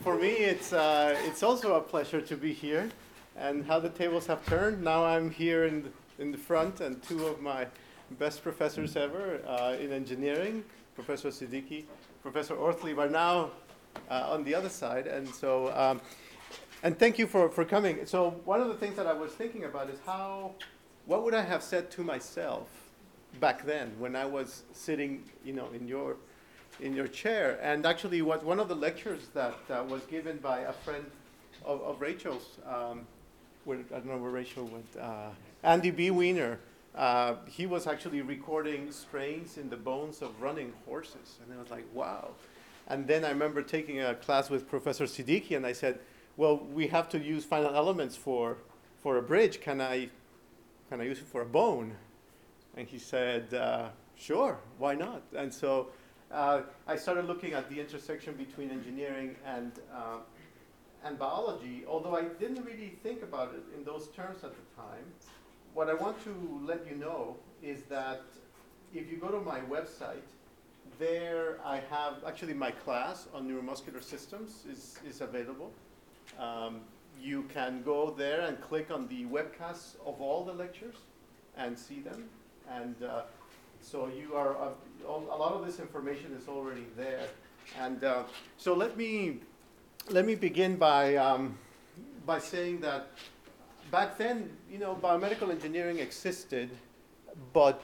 For me, it's also a pleasure to be here, and how the tables have turned. Now I'm here in the front, and two of my best professors ever in engineering, Professor Siddiqui, Professor Ortlieb, are now on the other side, and so and thank you for coming. So one of the things that I was thinking about is what would I have said to myself back then when I was sitting, in your chair. And actually, one of the lectures that was given by a friend of Rachel's, I don't know where Rachel went, Andy B. Weiner, he was actually recording strains in the bones of running horses. And I was like, wow. And then I remember taking a class with Professor Siddiqui, and I said, well, we have to use final elements for a bridge. Can I use it for a bone? And he said, sure, why not? And so I started looking at the intersection between engineering and biology, although I didn't really think about it in those terms at the time. What I want to let you know is that if you go to my website, there I have actually my class on neuromuscular systems is available. You can go there and click on the webcasts of all the lectures and see them. And so you are, a lot of this information is already there. And so let me begin by saying that back then, biomedical engineering existed, but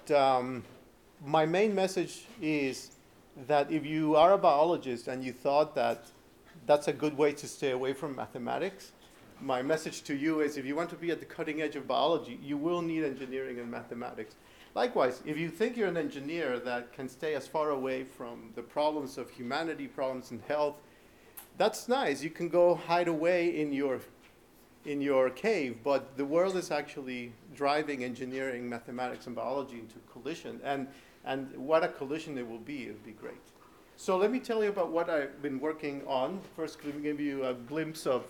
my main message is that if you are a biologist and you thought that that's a good way to stay away from mathematics, my message to you is if you want to be at the cutting edge of biology, you will need engineering and mathematics. Likewise, if you think you're an engineer that can stay as far away from the problems of humanity, problems in health, that's nice. You can go hide away in your cave, but the world is actually driving engineering, mathematics, and biology into collision. And what a collision it will be, it'll be great. So let me tell you about what I've been working on. First, let me give you a glimpse of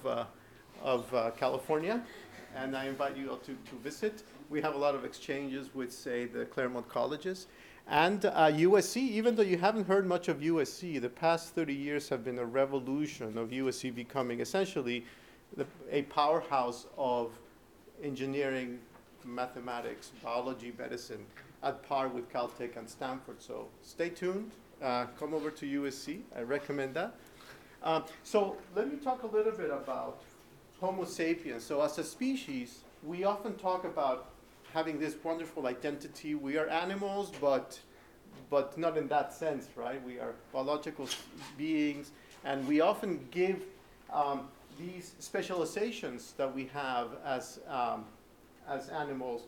California, and I invite you all to visit. We have a lot of exchanges with, say, the Claremont colleges. And USC, even though you haven't heard much of USC, the past 30 years have been a revolution of USC becoming essentially a powerhouse of engineering, mathematics, biology, medicine, at par with Caltech and Stanford. So stay tuned. Come over to USC. I recommend that. So let me talk a little bit about Homo sapiens. So as a species, we often talk about having this wonderful identity. We are animals, but not in that sense, right? We are biological beings, and we often give these specializations that we have as animals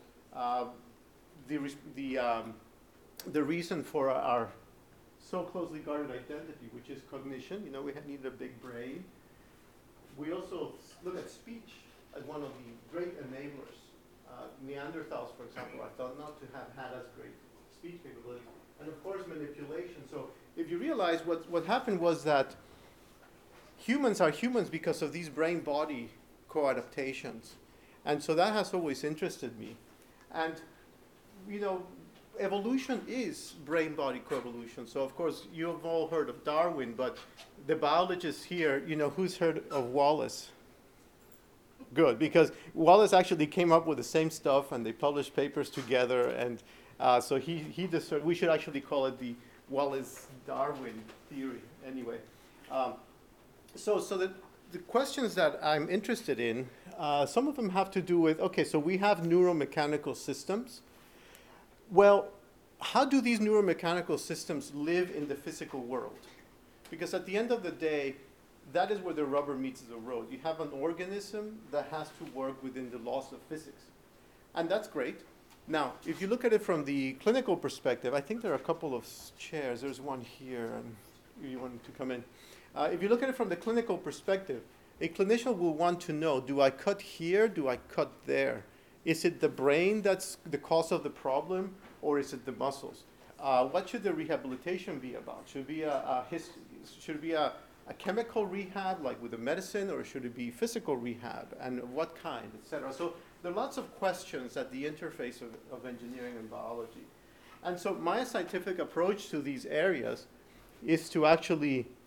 the reason for our so closely guarded identity, which is cognition. We need a big brain. We also look at speech as one of the great enablers. Neanderthals, for example, are thought not to have had as great speech capabilities. And of course, manipulation. So if you realize what happened was that humans are humans because of these brain-body co-adaptations. And so that has always interested me. And, evolution is brain-body co-evolution. So of course, you have all heard of Darwin, but the biologists here, who's heard of Wallace? Good, because Wallace actually came up with the same stuff, and they published papers together, and so we should actually call it the Wallace-Darwin theory. Anyway, so the questions that I'm interested in, some of them have to do with, okay, so we have neuromechanical systems. Well, how do these neuromechanical systems live in the physical world? Because at the end of the day, that is where the rubber meets the road. You have an organism that has to work within the laws of physics. And that's great. Now, if you look at it from the clinical perspective, I think there are a couple of chairs. There's one here, and you want to come in. If you look at it from the clinical perspective, a clinician will want to know, do I cut here? Do I cut there? Is it the brain that's the cause of the problem, or is it the muscles? What should the rehabilitation be about? Should it be a chemical rehab, like with a medicine, or should it be physical rehab, and what kind, etc.? So there are lots of questions at the interface of engineering and biology. And so my scientific approach to these areas is to actually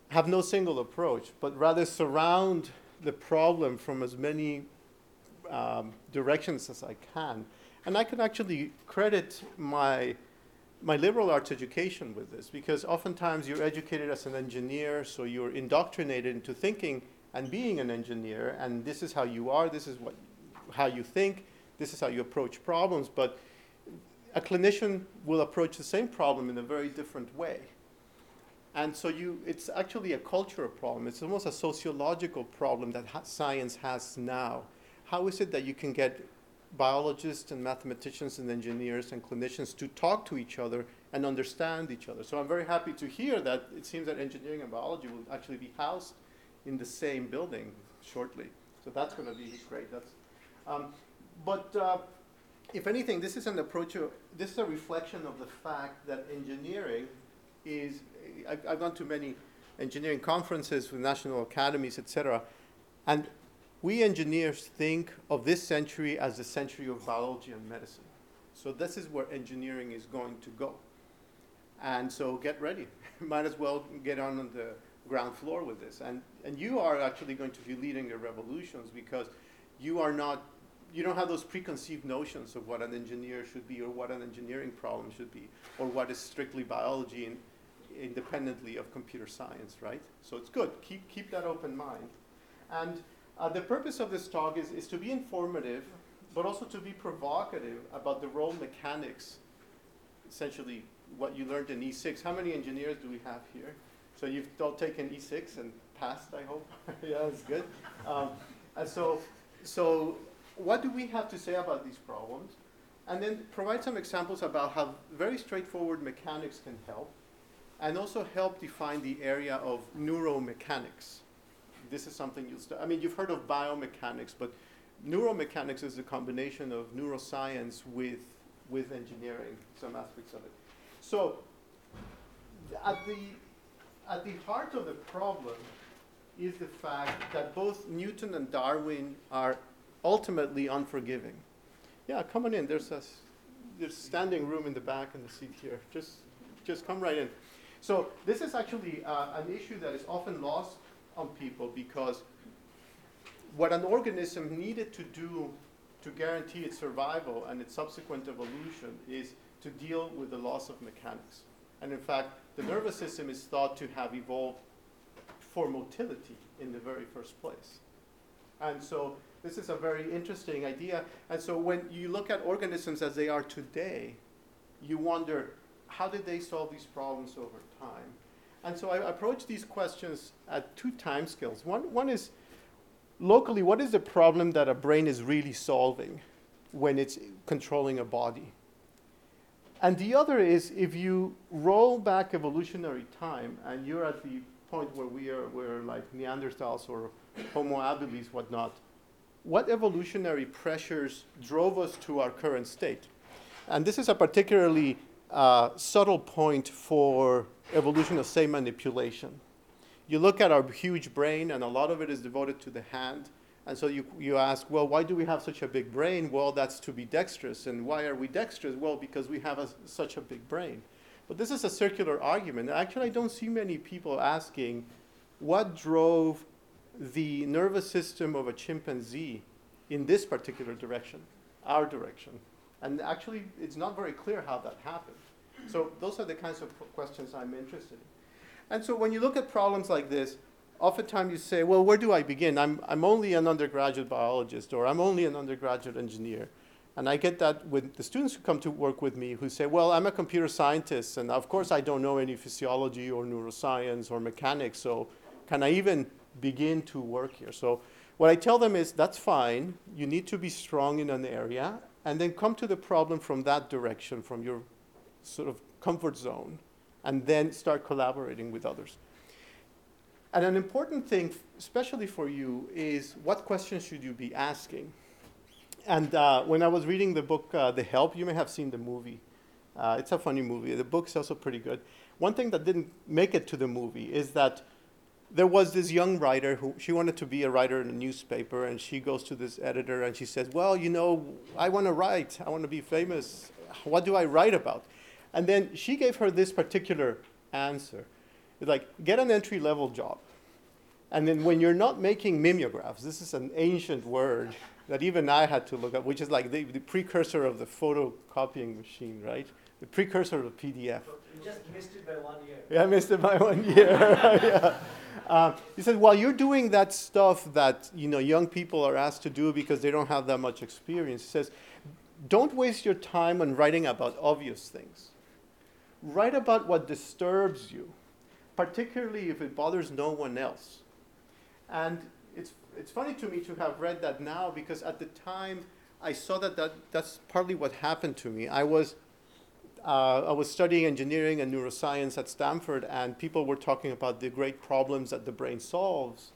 have no single approach, but rather surround the problem from as many directions as I can. And I can actually credit my liberal arts education with this, because oftentimes you're educated as an engineer, so you're indoctrinated into thinking and being an engineer, and this is how you are, this is how you think, this is how you approach problems, but a clinician will approach the same problem in a very different way. And so it's actually a cultural problem. It's almost a sociological problem that science has now. How is it that you can get biologists and mathematicians and engineers and clinicians to talk to each other and understand each other? So I'm very happy to hear that it seems that engineering and biology will actually be housed in the same building shortly. So that's going to be great. If anything, this is this is a reflection of the fact that engineering is, I've gone to many engineering conferences with national academies, et cetera, and we engineers think of this century as the century of biology and medicine. So this is where engineering is going to go. And so get ready. Might as well get on the ground floor with this. And you are actually going to be leading the revolutions, because you don't have those preconceived notions of what an engineer should be, or what an engineering problem should be, or what is strictly biology independently of computer science, right? So it's good. Keep that open mind. And the purpose of this talk is to be informative, but also to be provocative about the role mechanics, essentially what you learned in E6. How many engineers do we have here? So you've all taken E6 and passed, I hope. Yeah, that's good. And so what do we have to say about these problems? And then provide some examples about how very straightforward mechanics can help, and also help define the area of neuromechanics. This is something you've heard of biomechanics, but neuromechanics is a combination of neuroscience with engineering, some aspects of it. So at the heart of the problem is the fact that both Newton and Darwin are ultimately unforgiving. Yeah, come on in. There's standing room in the back and the seat here. Just come right in. So this is actually an issue that is often lost on people, because what an organism needed to do to guarantee its survival and its subsequent evolution is to deal with the loss of mechanics. And in fact, the nervous system is thought to have evolved for motility in the very first place. And so this is a very interesting idea. And so when you look at organisms as they are today, you wonder, how did they solve these problems over time? And so I approach these questions at two time scales. One is, locally, what is the problem that a brain is really solving when it's controlling a body? And the other is, if you roll back evolutionary time, and you're at the point where we're like Neanderthals or Homo habilis, whatnot, what evolutionary pressures drove us to our current state? And this is a particularly subtle point for evolution of, say, manipulation. You look at our huge brain, and a lot of it is devoted to the hand. And so you ask, well, why do we have such a big brain? Well, that's to be dexterous. And why are we dexterous? Well, because we have such a big brain. But this is a circular argument. Actually, I don't see many people asking, what drove the nervous system of a chimpanzee in this particular direction, our direction? And actually, it's not very clear how that happened. So those are the kinds of questions I'm interested in. And so when you look at problems like this, oftentimes you say, well, where do I begin? I'm only an undergraduate biologist, or I'm only an undergraduate engineer. And I get that with the students who come to work with me who say, well, I'm a computer scientist, and of course I don't know any physiology or neuroscience or mechanics, so can I even begin to work here? So what I tell them is, that's fine. You need to be strong in an area, and then come to the problem from that direction, from your sort of comfort zone, and then start collaborating with others. And an important thing, especially for you, is what questions should you be asking? And when I was reading the book, The Help, you may have seen the movie. It's a funny movie. The book's also pretty good. One thing that didn't make it to the movie is that there was this young writer she wanted to be a writer in a newspaper, and she goes to this editor and she says, well, you know, I want to write. I want to be famous. What do I write about? And then she gave her this particular answer. It's like, get an entry-level job. And then when you're not making mimeographs, this is an ancient word that even I had to look up, which is like the precursor of the photocopying machine, right? The precursor of PDF. You just missed it by 1 year. Yeah, I missed it by 1 year. Yeah. He said, while you're doing that stuff that young people are asked to do because they don't have that much experience, he says, don't waste your time on writing about obvious things. Write about what disturbs you, particularly if it bothers no one else. And it's funny to me to have read that now, because at the time I saw that's partly what happened to me. I was studying engineering and neuroscience at Stanford, and people were talking about the great problems that the brain solves.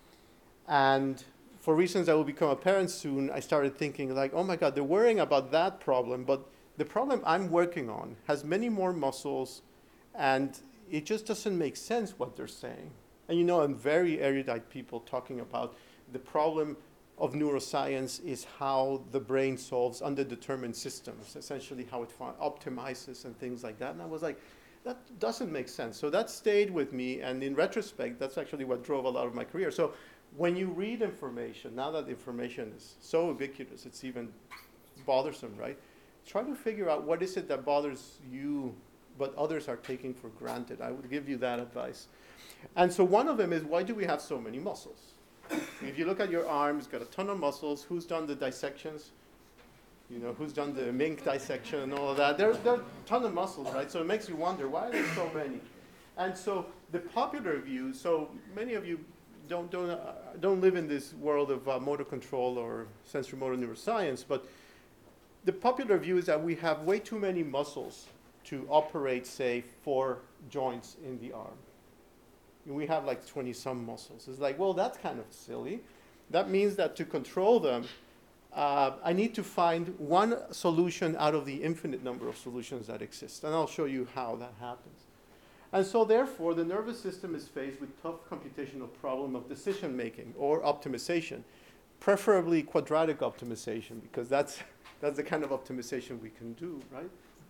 And for reasons that will become apparent soon, I started thinking like, oh my God, they're worrying about that problem, but the problem I'm working on has many more muscles, and it just doesn't make sense what they're saying. And and very erudite people talking about the problem of neuroscience is how the brain solves underdetermined systems, essentially how it optimizes and things like that. And I was like, that doesn't make sense. So that stayed with me, and in retrospect, that's actually what drove a lot of my career. So when you read information, now that information is so ubiquitous, it's even bothersome, right? Try to figure out what is it that bothers you, but others are taking for granted. I would give you that advice. And so one of them is, why do we have so many muscles? If you look at your arms, got a ton of muscles. Who's done the dissections? Who's done the mink dissection and all of that? There are a ton of muscles, right? So it makes you wonder, why are there so many? And so the popular view, so many of you don't live in this world of motor control or sensory-motor neuroscience, but the popular view is that we have way too many muscles to operate, say, 4 joints in the arm. We have like 20-some muscles. It's like, well, that's kind of silly. That means that to control them, I need to find one solution out of the infinite number of solutions that exist. And I'll show you how that happens. And so therefore, the nervous system is faced with tough computational problem of decision making or optimization, preferably quadratic optimization, because that's the kind of optimization we can do, right?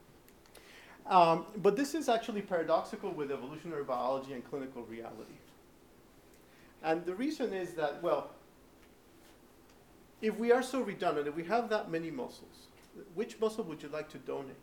But this is actually paradoxical with evolutionary biology and clinical reality. And the reason is that, well, if we are so redundant, if we have that many muscles, which muscle would you like to donate?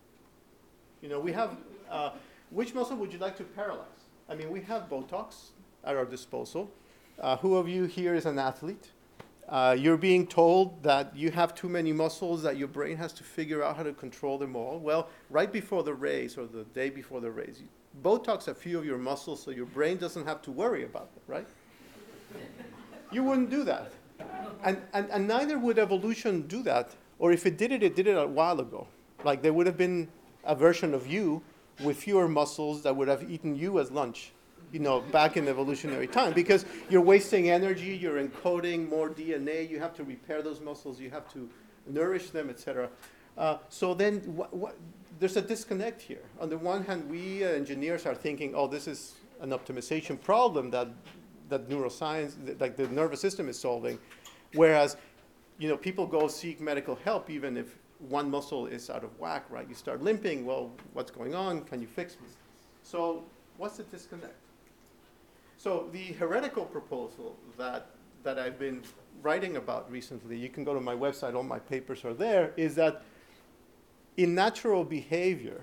We have, which muscle would you like to paralyze? I mean, we have Botox at our disposal. Who of you here is an athlete? You're being told that you have too many muscles, that your brain has to figure out how to control them all. Well, right before the race or the day before the race, Botox a few of your muscles so your brain doesn't have to worry about them, right? You wouldn't do that. And neither would evolution do that. Or if it did it a while ago. Like there would have been a version of you with fewer muscles that would have eaten you as lunch. Back in evolutionary time, because you're wasting energy, you're encoding more DNA, you have to repair those muscles, you have to nourish them, etc. So then there's a disconnect here. On the one hand, we engineers are thinking, oh, this is an optimization problem that neuroscience, like the nervous system is solving, whereas people go seek medical help even if one muscle is out of whack, right? You start limping, well, what's going on? Can you fix me? So what's the disconnect? So the heretical proposal that I've been writing about recently, you can go to my website, all my papers are there, is that in natural behavior,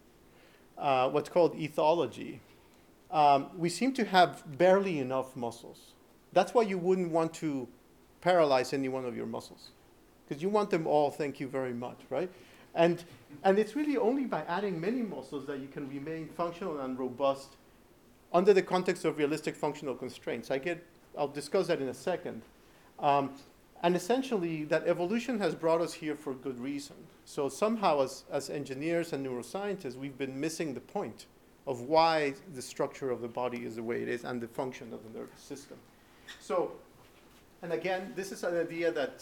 what's called ethology, we seem to have barely enough muscles. That's why you wouldn't want to paralyze any one of your muscles, because you want them all, thank you very much, right? And it's really only by adding many muscles that you can remain functional and robust under the context of realistic functional constraints. I'll discuss that in a second. And essentially, that evolution has brought us here for good reason. So somehow, as engineers and neuroscientists, we've been missing the point of why the structure of the body is the way it is and the function of the nervous system. So, and again, this is an idea that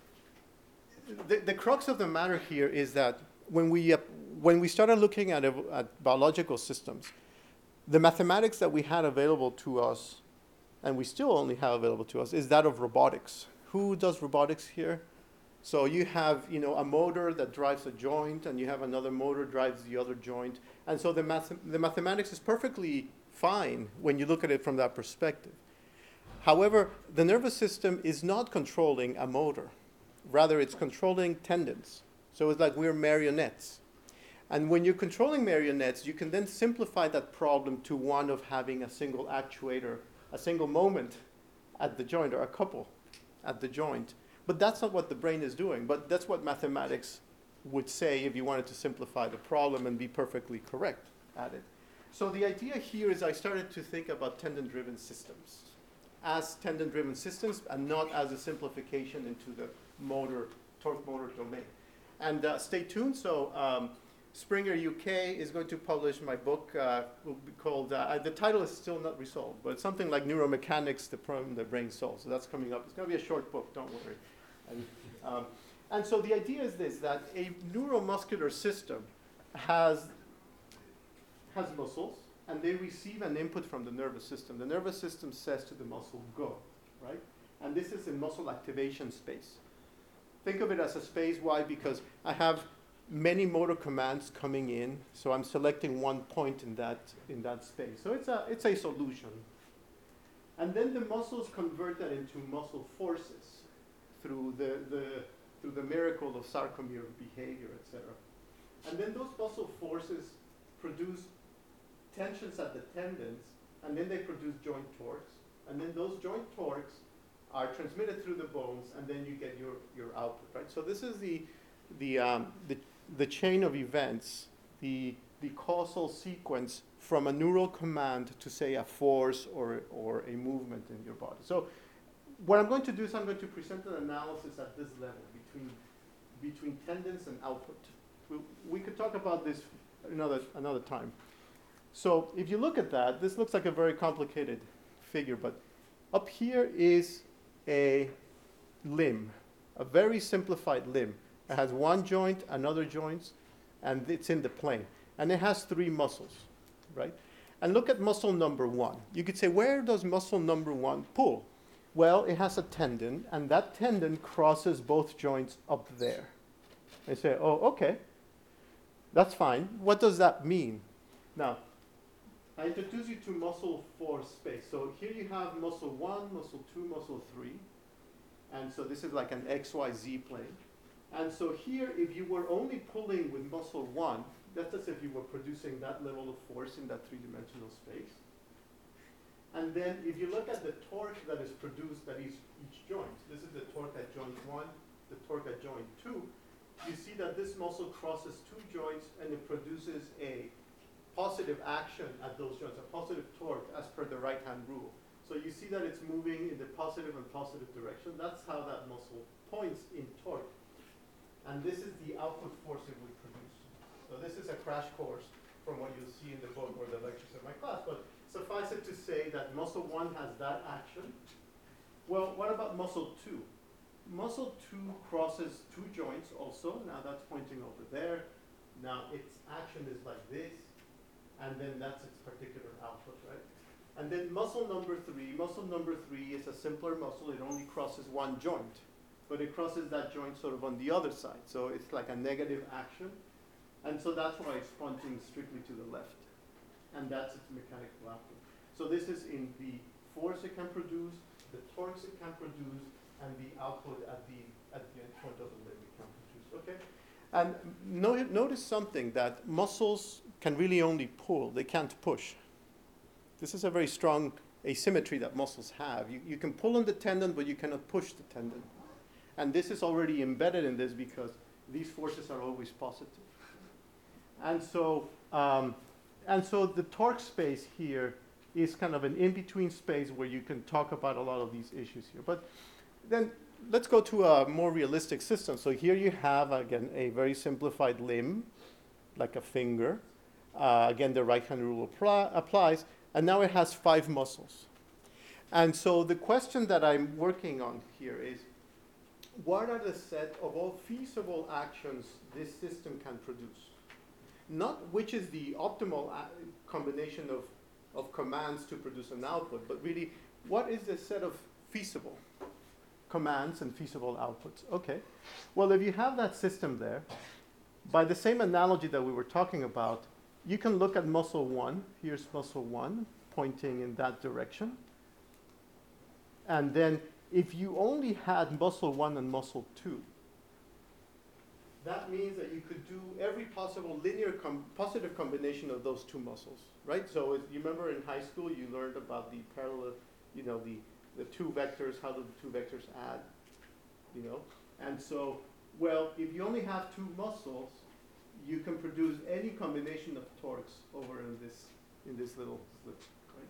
the crux of the matter here is that when we started looking at biological systems, the mathematics that we had available to us, and we still only have available to us, is that of robotics. Who does robotics here? So you have a motor that drives a joint, and you have another motor drives the other joint. And so the mathematics is perfectly fine when you look at it from that perspective. However, the nervous system is not controlling a motor. Rather, it's controlling tendons. So it's like we're marionettes. And when you're controlling marionettes, you can then simplify that problem to one of having a single actuator, a single moment at the joint, or a couple at the joint. But that's not what the brain is doing. But that's what mathematics would say if you wanted to simplify the problem and be perfectly correct at it. So the idea here is I started to think about tendon-driven systems as tendon-driven systems and not as a simplification into the torque motor domain. And stay tuned. So Springer UK is going to publish my book, will be called, the title is still not resolved, but it's something like Neuromechanics, the Problem the Brain Solves. So that's coming up. It's going to be a short book, don't worry. And so the idea is this, that a neuromuscular system has muscles, and they receive an input from the nervous system. The nervous system says to the muscle, go, right? And this is a muscle activation space. Think of it as a space. Why? Because I have many motor commands coming in, so I'm selecting one point in that space. So it's a solution. And then the muscles convert that into muscle forces through the miracle of sarcomere behavior, etc. And then those muscle forces produce tensions at the tendons, and then they produce joint torques. And then those joint torques are transmitted through the bones, and then you get your output, right? So this is the chain of events, the causal sequence from a neural command to, say, a force or a movement in your body. So what I'm going to do is I'm going to present an analysis at this level between tendons and output. We could talk about this another time. So if you look at that, this looks like a very complicated figure, but up here is a limb, a very simplified limb. It has one joint, another joints, and it's in the plane. And it has 3 muscles, right? And look at muscle number 1. You could say, where does muscle number 1 pull? Well, it has a tendon, and that tendon crosses both joints up there. I say, oh, okay, that's fine. What does that mean? Now, I introduce you to muscle 4 space. So here you have muscle 1, muscle 2, muscle 3. And so this is like an XYZ plane. And so here, if you were only pulling with muscle 1, that's as if you were producing that level of force in that 3-dimensional space. And then if you look at the torque that is produced at each joint, this is the torque at joint 1, the torque at joint 2, you see that this muscle crosses 2 joints and it produces a positive action at those joints, a positive torque as per the right-hand rule. So you see that it's moving in the positive and positive direction. That's how that muscle points in torque. And this is the output force it would produce. So this is a crash course from what you'll see in the book or the lectures in my class. But suffice it to say that muscle 1 has that action. Well, what about muscle 2? Muscle 2 crosses 2 joints also. Now that's pointing over there. Now its action is like this. And then that's its particular output, right? And then muscle number 3 is a simpler muscle. It only crosses 1 joint. But it crosses that joint sort of on the other side. So it's like a negative action. And so that's why it's pointing strictly to the left. And that's its mechanical output. So this is in the force it can produce, the torques it can produce, and the output at the end point of the limb it can produce. Okay? And notice something, that muscles can really only pull. They can't push. This is a very strong asymmetry that muscles have. You can pull on the tendon, but you cannot push the tendon. And this is already embedded in this because these forces are always positive. And so the torque space here is kind of an in-between space where you can talk about a lot of these issues here. But then let's go to a more realistic system. So here you have, again, a very simplified limb, like a finger. Again, the right-hand rule applies. And now it has 5 muscles. And so the question that I'm working on here is, what are the set of all feasible actions this system can produce? Not which is the optimal combination of commands to produce an output, but really, what is the set of feasible commands and feasible outputs? Okay. Well, if you have that system there, by the same analogy that we were talking about, you can look at muscle 1. Here's muscle 1. pointing in that direction. And then if you only had muscle 1 and muscle 2, that means that you could do every possible linear positive combination of those two muscles, right? So you remember in high school you learned about the parallel, you know, the two vectors, how do the two vectors add, you know? And so, well, if you only have two muscles, you can produce any combination of torques over in this little slit, right?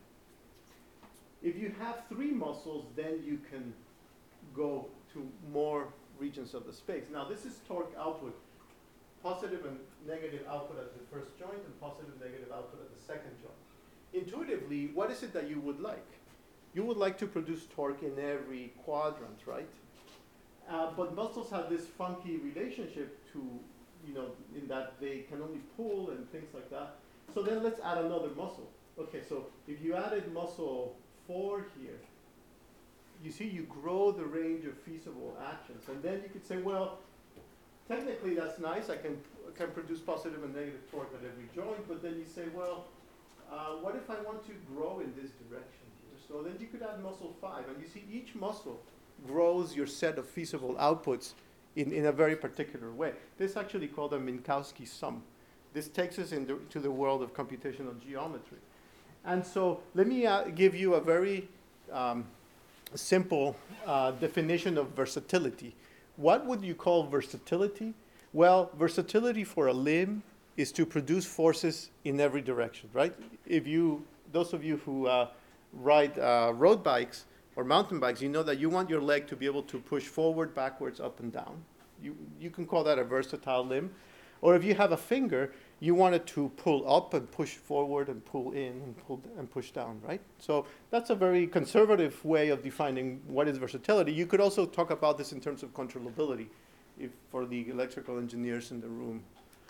If you have three muscles, then you can go to more regions of the space. Now this is torque output, positive and negative output at the first joint and positive and negative output at the second joint. Intuitively, what is it that you would like? You would like to produce torque in every quadrant, right? But muscles have this funky relationship to, you know, in that they can only pull and things like that. So then let's add another muscle. Okay, so if you added muscle 4 here, you see you grow the range of feasible actions. And then you could say, well, technically that's nice. I can produce positive and negative torque at every joint. But then you say, well, what if I want to grow in this direction here? So then you could add muscle 5. And you see each muscle grows your set of feasible outputs in a very particular way. This is actually called a Minkowski sum. This takes us into the world of computational geometry. And so let me give you a very simple definition of versatility. What would you call versatility? Well, versatility for a limb is to produce forces in every direction, right? Those of you who ride road bikes or mountain bikes, you know that you want your leg to be able to push forward, backwards, up and down. You can call that a versatile limb. Or if you have a finger, you want it to pull up and push forward and pull in and push down, right? So that's a very conservative way of defining what is versatility. You could also talk about this in terms of controllability for the electrical engineers in the room.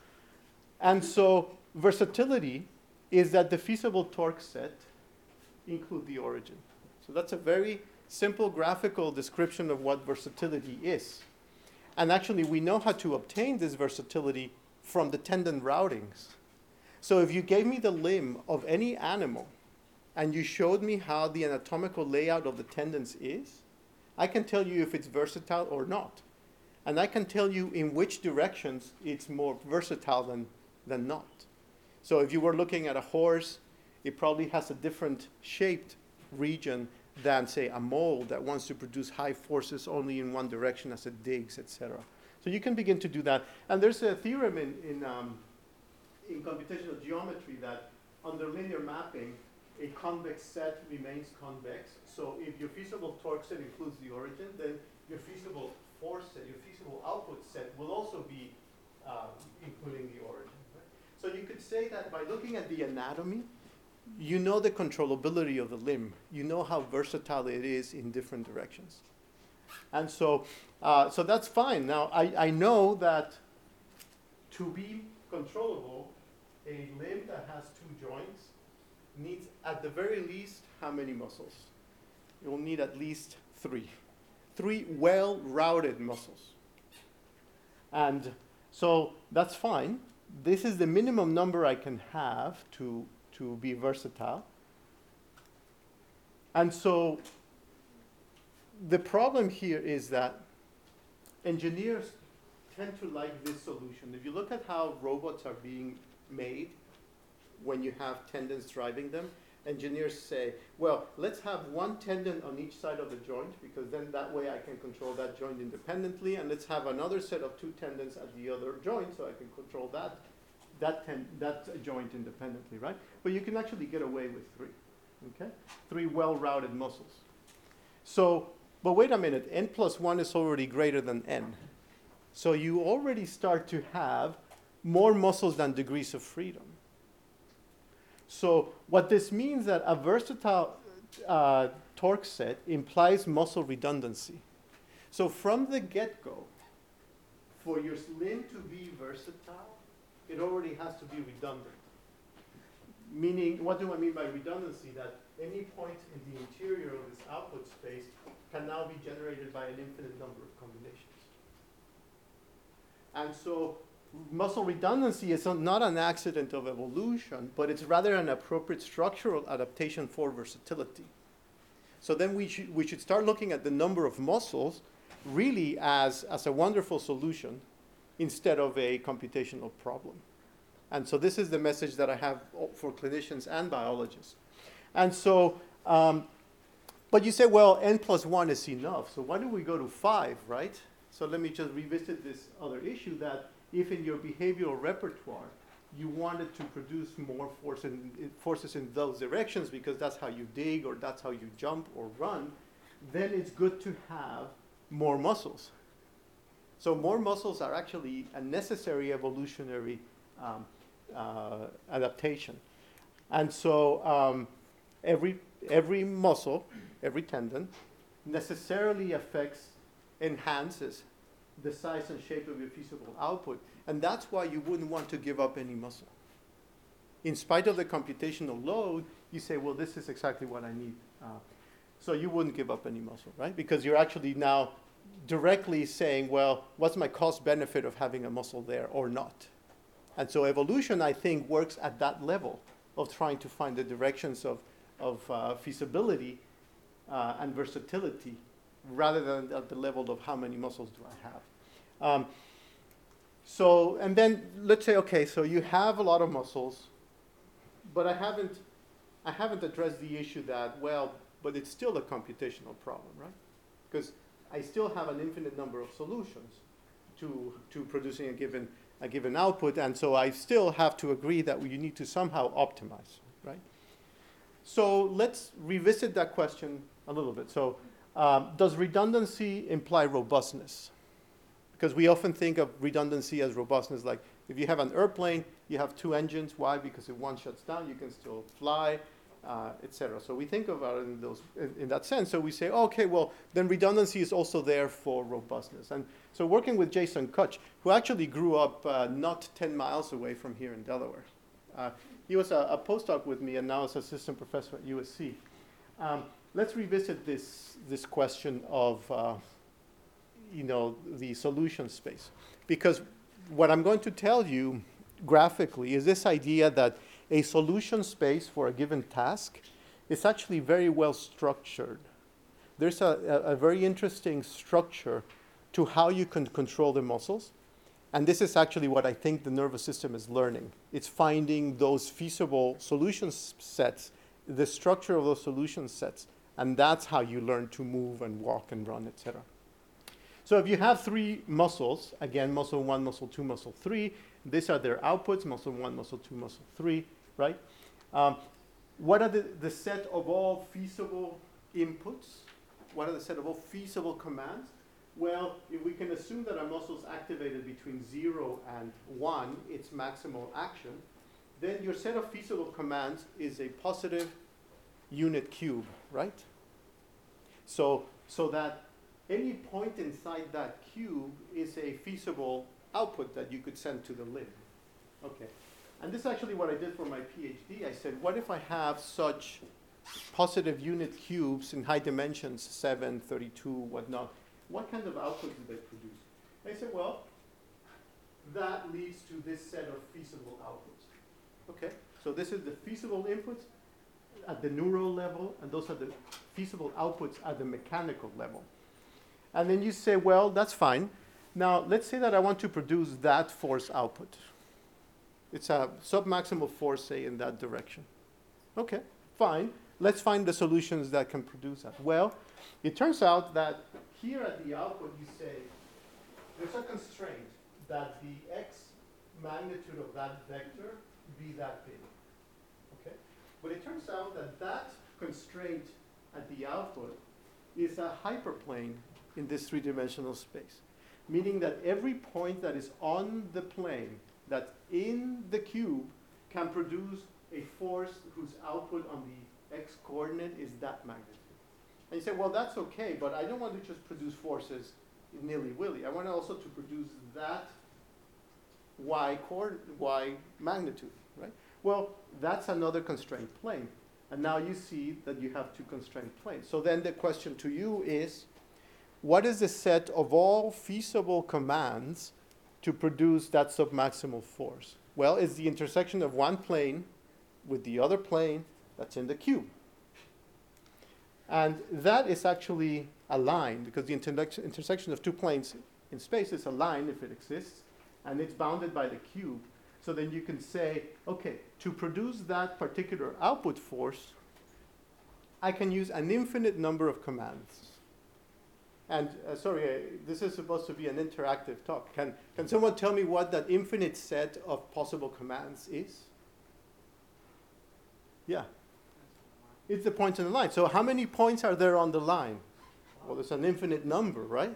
And so versatility is that the feasible torque set include the origin. So that's a very simple graphical description of what versatility is. And actually, we know how to obtain this versatility from the tendon routings. So if you gave me the limb of any animal and you showed me how the anatomical layout of the tendons is, I can tell you if it's versatile or not. And I can tell you in which directions it's more versatile than not. So if you were looking at a horse, it probably has a different shaped region than, say, a mole that wants to produce high forces only in one direction as it digs, etc. So you can begin to do that. And there's a theorem in computational geometry that under linear mapping, a convex set remains convex. So if your feasible torque set includes the origin, then your feasible force set, your feasible output set will also be including the origin. Right? So you could say that by looking at the anatomy, you know the controllability of the limb. You know how versatile it is in different directions. And so that's fine. Now, I know that to be controllable, a limb that has two joints needs at the very least how many muscles? It will need at least 3. 3 well-routed muscles. And so that's fine. This is the minimum number I can have to be versatile. And so the problem here is that engineers tend to like this solution. If you look at how robots are being made when you have tendons driving them, engineers say, well, let's have one tendon on each side of the joint because then that way I can control that joint independently, and let's have another set of 2 tendons at the other joint so I can control that joint independently, right? But you can actually get away with 3, okay? 3 well-routed muscles. So, but wait a minute, n plus 1 is already greater than n. So you already start to have more muscles than degrees of freedom. So what this means that a versatile torque set implies muscle redundancy. So from the get-go, for your limb to be versatile, it already has to be redundant. Meaning, what do I mean by redundancy? That any point in the interior of this output space can now be generated by an infinite number of combinations. And so muscle redundancy is not an accident of evolution, but it's rather an appropriate structural adaptation for versatility. So then we should start looking at the number of muscles really as a wonderful solution instead of a computational problem. And so this is the message that I have for clinicians and biologists. And so, but you say, well, n+1 is enough, so why don't we go to 5, right? So let me just revisit this other issue that if in your behavioral repertoire you wanted to produce more forces in those directions because that's how you dig or that's how you jump or run, then it's good to have more muscles. So more muscles are actually a necessary evolutionary adaptation. And so every muscle, every tendon, necessarily enhances the size and shape of your feasible output. And that's why you wouldn't want to give up any muscle. In spite of the computational load, you say, well, this is exactly what I need. So you wouldn't give up any muscle, right? Because you're actually now directly saying, well, what's my cost benefit of having a muscle there or not? And so evolution, I think, works at that level of trying to find the directions of feasibility and versatility rather than at the level of how many muscles do I have. So, and then let's say, okay, so you have a lot of muscles, but I haven't addressed the issue that, well, but it's still a computational problem, right? Because I still have an infinite number of solutions to producing a given output, and so I still have to agree that you need to somehow optimize, right? So let's revisit that question a little bit. So does redundancy imply robustness? Because we often think of redundancy as robustness, like if you have an airplane, you have 2 engines. Why? Because if one shuts down, you can still fly, etc. So we think about it in that sense. So we say, okay, well, then redundancy is also there for robustness. And so working with Jason Kutch, who actually grew up not 10 miles away from here in Delaware. He was a postdoc with me and now is assistant professor at USC. Let's revisit this question of the solution space. Because what I'm going to tell you graphically is this idea that a solution space for a given task is actually very well structured. There's a very interesting structure to how you can control the muscles. And this is actually what I think the nervous system is learning. It's finding those feasible solution sets, the structure of those solution sets, and that's how you learn to move and walk and run, etc. So if you have 3 muscles, again, muscle 1, muscle 2, muscle 3, these are their outputs, muscle 1, muscle 2, muscle 3, right? What are the set of all feasible inputs? What are the set of all feasible commands? Well, if we can assume that a muscle is activated between 0 and 1, its maximal action, then your set of feasible commands is a positive unit cube, right? So that any point inside that cube is a feasible output that you could send to the limb. Okay. And this is actually what I did for my PhD. I said, what if I have such positive unit cubes in high dimensions, 7, 32, whatnot? What kind of output do they produce? I said, well, that leads to this set of feasible outputs. Okay, so this is the feasible inputs at the neural level, and those are the feasible outputs at the mechanical level. And then you say, well, that's fine. Now, let's say that I want to produce that force output. It's a submaximal force, say, in that direction. Okay, fine. Let's find the solutions that can produce that. Well, it turns out that here at the output, you say, there's a constraint that the x magnitude of that vector be that big. Okay? But it turns out that that constraint at the output is a hyperplane in this 3-dimensional space, meaning that every point that is on the plane that's in the cube can produce a force whose output on the x coordinate is that magnitude. And you say, well, that's okay, but I don't want to just produce forces nilly-willy. I want also to produce that y magnitude, right? Well, that's another constraint plane. And now you see that you have 2 constraint planes. So then the question to you is, what is the set of all feasible commands to produce that submaximal force? Well, it's the intersection of one plane with the other plane that's in the cube. And that is actually a line, because the intersection of two planes in space is a line if it exists, and it's bounded by the cube. So then you can say, okay, to produce that particular output force, I can use an infinite number of commands. And sorry, this is supposed to be an interactive talk. Can someone tell me what that infinite set of possible commands is? Yeah. It's the points in the line. So how many points are there on the line? Well, there's an infinite number, right?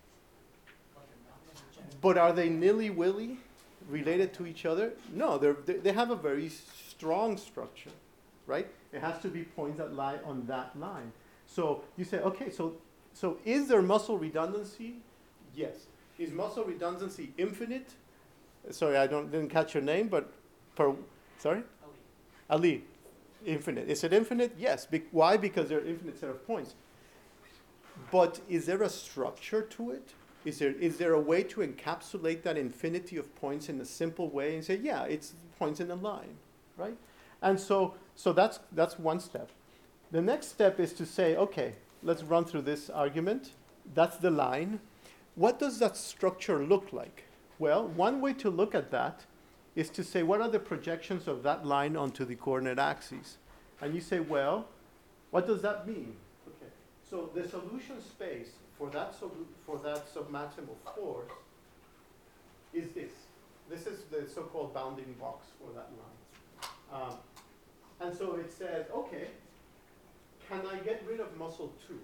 But are they nilly-willy related to each other? No, they have a very strong structure, right? It has to be points that lie on that line. So you say, okay, so is there muscle redundancy? Yes. Is muscle redundancy infinite? Sorry, I didn't catch your name, but sorry? Ali. Infinite. Is it infinite? Yes. Why? Because there are infinite set of points. But is there a structure to it? Is there a way to encapsulate that infinity of points in a simple way and say, yeah, it's points in a line, right? And so that's one step. The next step is to say, okay, let's run through this argument. That's the line. What does that structure look like? Well, one way to look at that is to say, what are the projections of that line onto the coordinate axes? And you say, well, what does that mean? Okay. So the solution space for that submaximal force is this. This is the so-called bounding box for that line. And so it says, okay, can I get rid of muscle 2?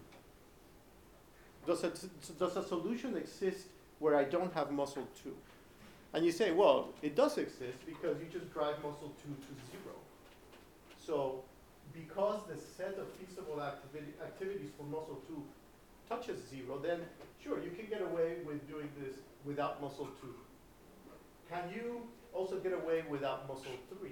Does a solution exist where I don't have muscle 2? And you say, well, it does exist because you just drive muscle 2 to 0. So because the set of feasible activities for muscle 2 touches 0, then sure, you can get away with doing this without muscle 2. Can you also get away without muscle 3?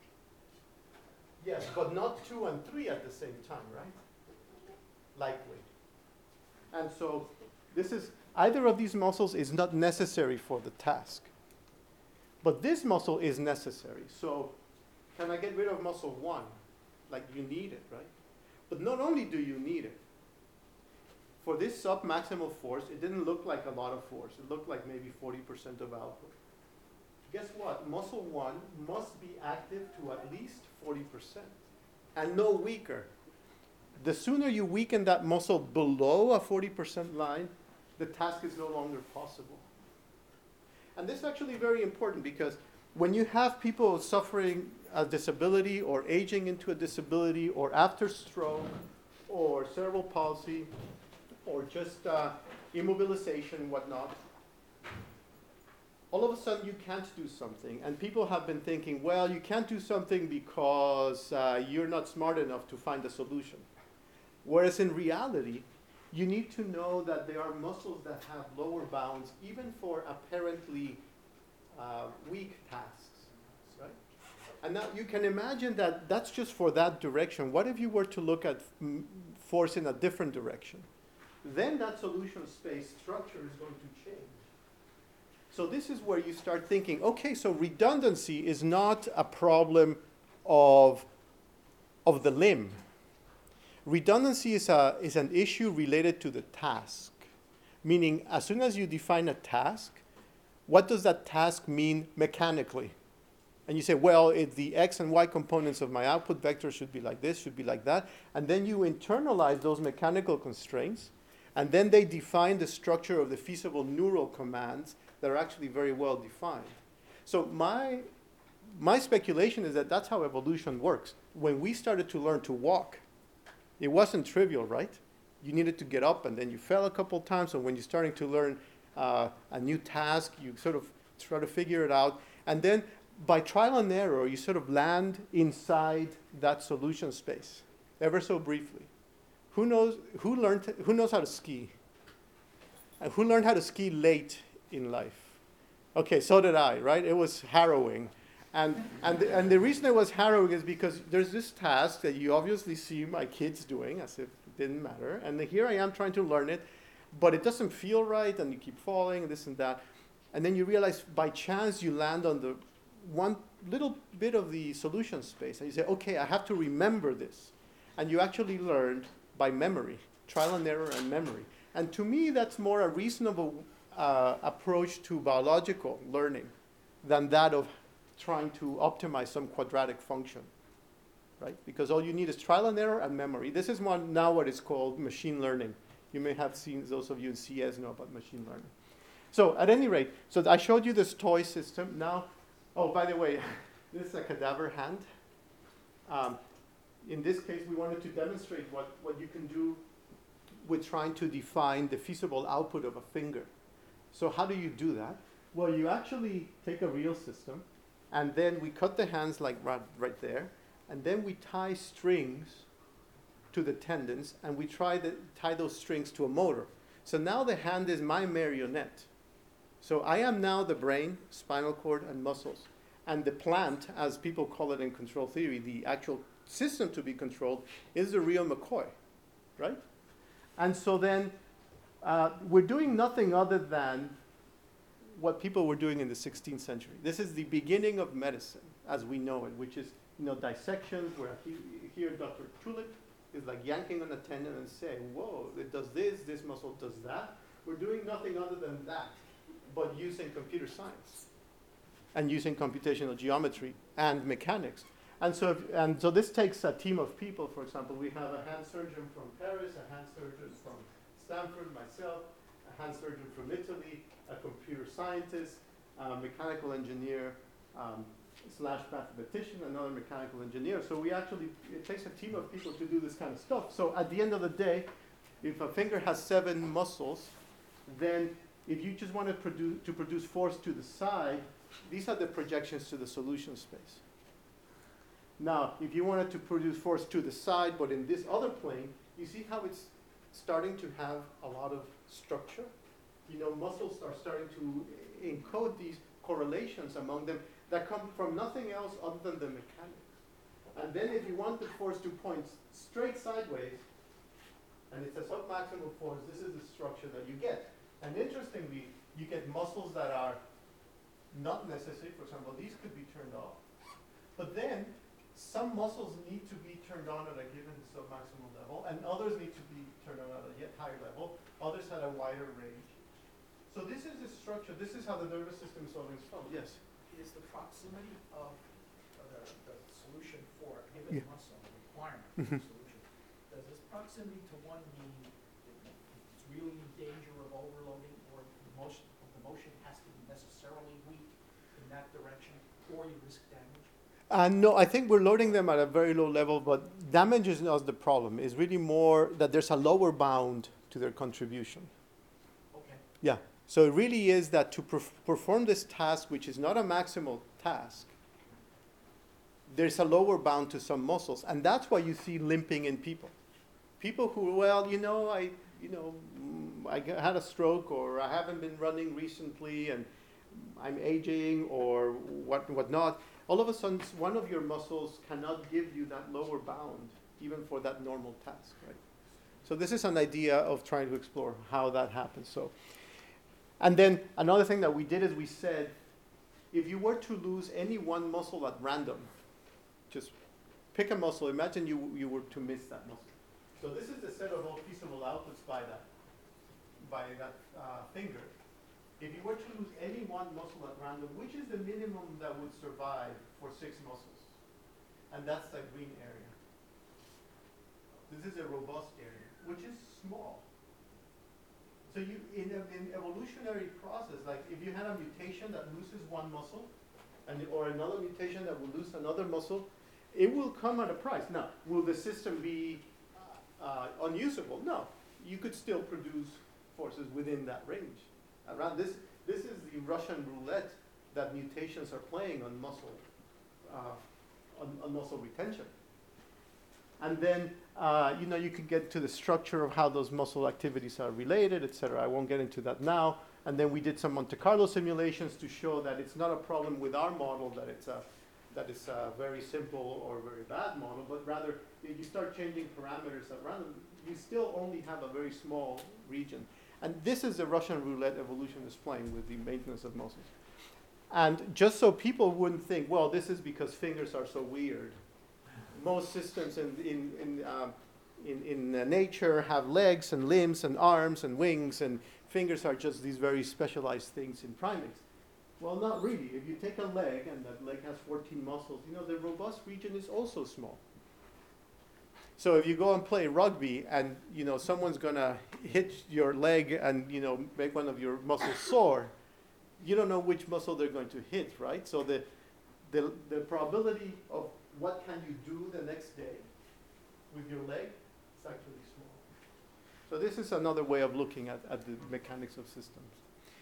Yes, but not 2 and 3 at the same time, right? Likely. And so this is, either of these muscles is not necessary for the task. But this muscle is necessary. So can I get rid of muscle 1? Like, you need it, right? But not only do you need it, for this submaximal force, it didn't look like a lot of force. It looked like maybe 40% of output. Guess what? Muscle 1 must be active to at least 40%, and no weaker. The sooner you weaken that muscle below a 40% line, the task is no longer possible. And this is actually very important, because when you have people suffering a disability or aging into a disability or after stroke or cerebral palsy or just immobilization, whatnot, all of a sudden you can't do something. And people have been thinking, well, you can't do something because you're not smart enough to find a solution. Whereas in reality, you need to know that there are muscles that have lower bounds, even for apparently weak tasks, right? And now you can imagine that that's just for that direction. What if you were to look at force in a different direction? Then that solution space structure is going to change. So this is where you start thinking, okay, so redundancy is not a problem of the limb. Redundancy is an issue related to the task, meaning as soon as you define a task, what does that task mean mechanically? And you say, well, the x and y components of my output vector should be like this, should be like that, and then you internalize those mechanical constraints, and then they define the structure of the feasible neural commands that are actually very well defined. So my speculation is that that's how evolution works. When we started to learn to walk, it wasn't trivial, right? You needed to get up, and then you fell a couple times, and when you're starting to learn a new task, you sort of try to figure it out, and then by trial and error, you sort of land inside that solution space, ever so briefly. Who knows how to ski? And who learned how to ski late in life? Okay, so did I, right? It was harrowing. And the reason it was harrowing is because there's this task that you obviously see my kids doing as if it didn't matter. And here I am trying to learn it, but it doesn't feel right, and you keep falling, this and that. And then you realize by chance you land on the one little bit of the solution space. And you say, okay, I have to remember this. And you actually learned by memory, trial and error and memory. And to me, that's more a reasonable approach to biological learning than that of trying to optimize some quadratic function, right? Because all you need is trial and error and memory. This is now what is called machine learning. You may have seen, those of you in CS know about machine learning. So at any rate, so I showed you this toy system. Now, oh, by the way, this is a cadaver hand. In this case, we wanted to demonstrate what you can do with trying to define the feasible output of a finger. So how do you do that? Well, you actually take a real system, and then we cut the hands like right there, and then we tie strings to the tendons, and we tie those strings to a motor. So now the hand is my marionette. So I am now the brain, spinal cord, and muscles. And the plant, as people call it in control theory, the actual system to be controlled, is the real McCoy, right? And so then we're doing nothing other than what people were doing in the 16th century. This is the beginning of medicine as we know it, which is dissections where here Dr. Tulip is like yanking on a tendon and saying, whoa, it does this muscle does that. We're doing nothing other than that, but using computer science and using computational geometry and mechanics. And so this takes a team of people. For example, we have a hand surgeon from Paris, a hand surgeon from Stanford, myself, a hand surgeon from Italy, a computer scientist, a mechanical engineer slash mathematician, another mechanical engineer. So it takes a team of people to do this kind of stuff. So at the end of the day, if a finger has 7 muscles, then if you just want to produce force to the side, these are the projections to the solution space. Now, if you wanted to produce force to the side, but in this other plane, you see how it's starting to have a lot of structure? Muscles are starting to encode these correlations among them that come from nothing else other than the mechanics. And then if you want the force to point straight sideways, and it's a submaximal force, this is the structure that you get. And interestingly, you get muscles that are not necessary. For example, these could be turned off. But then, some muscles need to be turned on at a given submaximal level, and others need to be turned on at a yet higher level. Others at a wider range. So this is the structure. This is how the nervous system is always from. Yes? Is the proximity of the solution for a given muscle a requirement for the solution? Does this proximity to one mean it's really in danger of overloading, or the motion has to be necessarily weak in that direction, or you risk damage? No, I think we're loading them at a very low level, but damage is not the problem. It's really more that there's a lower bound to their contribution. Okay. Yeah. So it really is that to perform this task, which is not a maximal task, there's a lower bound to some muscles. And that's why you see limping in people. People who, well, I had a stroke, or I haven't been running recently, and I'm aging, or whatnot. All of a sudden, one of your muscles cannot give you that lower bound, even for that normal task, right? So this is an idea of trying to explore how that happens. And then another thing that we did is we said, if you were to lose any one muscle at random, just pick a muscle. Imagine you were to miss that muscle. So this is the set of all feasible outputs by that finger. If you were to lose any one muscle at random, which is the minimum that would survive for 6 muscles? And that's the green area. This is a robust area, which is small. So in an evolutionary process, like if you had a mutation that loses one muscle, or another mutation that will lose another muscle, it will come at a price. Now, will the system be unusable? No. You could still produce forces within that range. Around this is the Russian roulette that mutations are playing on muscle, on muscle retention. And then, you can get to the structure of how those muscle activities are related, et cetera. I won't get into that now. And then we did some Monte Carlo simulations to show that it's not a problem with our model, that it's a very simple or very bad model, but rather if you start changing parameters at random, you still only have a very small region. And this is the Russian roulette evolution is playing with the maintenance of muscles. And just so people wouldn't think, well, this is because fingers are so weird. Most systems in nature have legs and limbs and arms and wings, and fingers are just these very specialized things in primates. Well, not really. If you take a leg and that leg has 14 muscles, you know, the robust region is also small. So if you go and play rugby and, you know, someone's gonna hit your leg and, you know, make one of your muscles sore, you don't know which muscle they're going to hit, right? So the probability of what can you do the next day with your leg is actually small. So this is another way of looking at the mechanics of systems.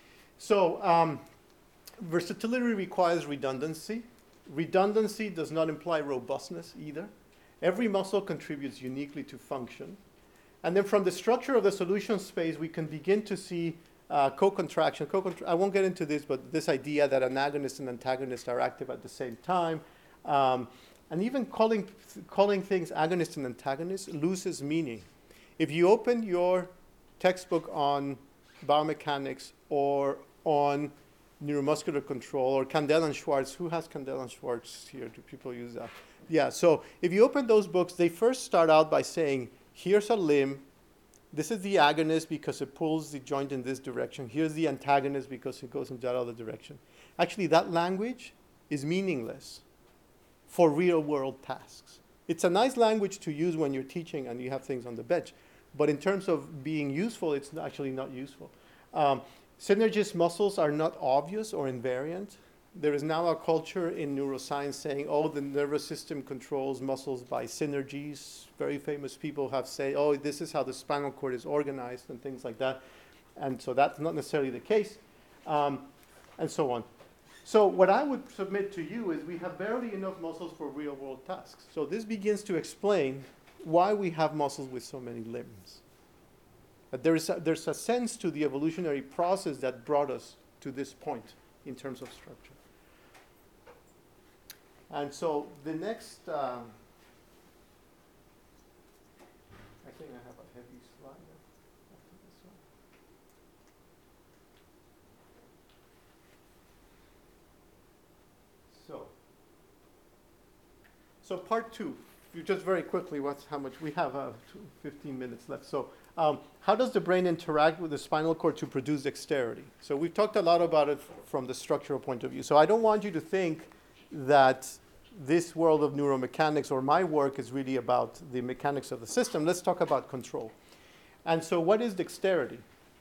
So versatility requires redundancy. Redundancy does not imply robustness either. Every muscle contributes uniquely to function. And then from the structure of the solution space, we can begin to see co-contraction. I won't get into this, but this idea that an agonist and antagonist are active at the same time. And even calling things agonist and antagonist loses meaning. If you open your textbook on biomechanics or on neuromuscular control or Kandel and Schwartz, who has Kandel and Schwartz here? Do people use that? Yeah, so if you open those books, they first start out by saying, here's a limb. This is the agonist because it pulls the joint in this direction. Here's the antagonist because it goes in that other direction. Actually, that language is meaningless for real-world tasks. It's a nice language to use when you're teaching and you have things on the bench. But in terms of being useful, it's actually not useful. Synergist muscles are not obvious or invariant. There is now a culture in neuroscience saying, oh, the nervous system controls muscles by synergies. Very famous people have said, oh, this is how the spinal cord is organized and things like that. And so that's not necessarily the case, and so on. So what I would submit to you is we have barely enough muscles for real-world tasks. So this begins to explain why we have muscles with so many limbs. But there's a sense to the evolutionary process that brought us to this point in terms of structure. And so the next, I think I have a heavy slide after this one. So part two, just very quickly, how much we have, 15 minutes left. So how does the brain interact with the spinal cord to produce dexterity? So we've talked a lot about it from the structural point of view. So I don't want you to think that this world of neuromechanics or my work is really about the mechanics of the system. Let's talk about control. And so what is dexterity?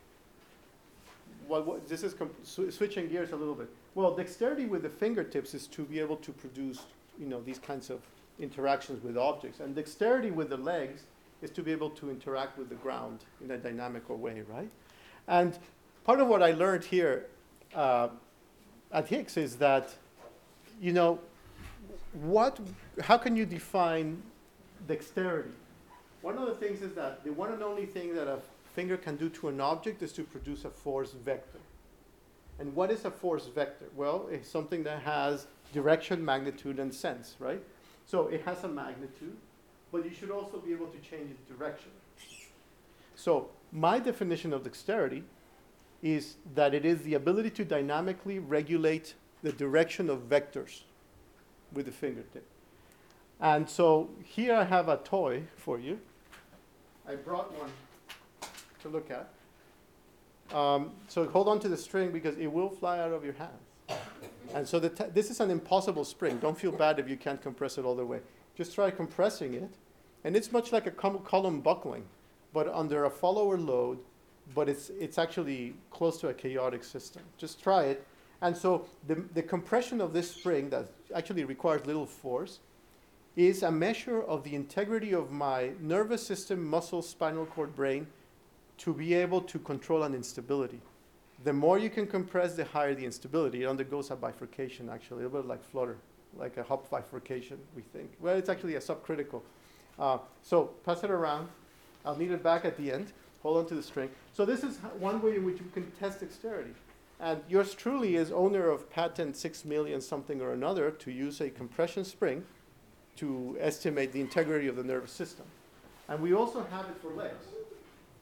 This is switching gears a little bit. Well, dexterity with the fingertips is to be able to produce, you know, these kinds of interactions with objects. And dexterity with the legs is to be able to interact with the ground in a dynamical way, right? And part of what I learned here at Hicks is that, you know, how can you define dexterity? One of the things is that the one and only thing that a finger can do to an object is to produce a force vector. And what is a force vector? Well, it's something that has direction, magnitude, and sense, right? So it has a magnitude, but you should also be able to change its direction. So my definition of dexterity is that it is the ability to dynamically regulate the direction of vectors with the fingertip. And so here I have a toy for you. I brought one to look at. So hold on to the string because it will fly out of your hands. And so this is an impossible spring. Don't feel bad if you can't compress it all the way. Just try compressing it. And it's much like a column buckling, but under a follower load, but it's actually close to a chaotic system. Just try it. And so the compression of this spring that actually requires little force is a measure of the integrity of my nervous system, muscle, spinal cord, brain to be able to control an instability. The more you can compress, the higher the instability. It undergoes a bifurcation, actually, a little bit like Flutter, like a hop bifurcation, we think. Well, it's actually a subcritical. So pass it around. I'll need it back at the end. Hold on to the string. So this is one way in which you can test dexterity. And yours truly is owner of patent 6 million something or another to use a compression spring to estimate the integrity of the nervous system. And we also have it for legs.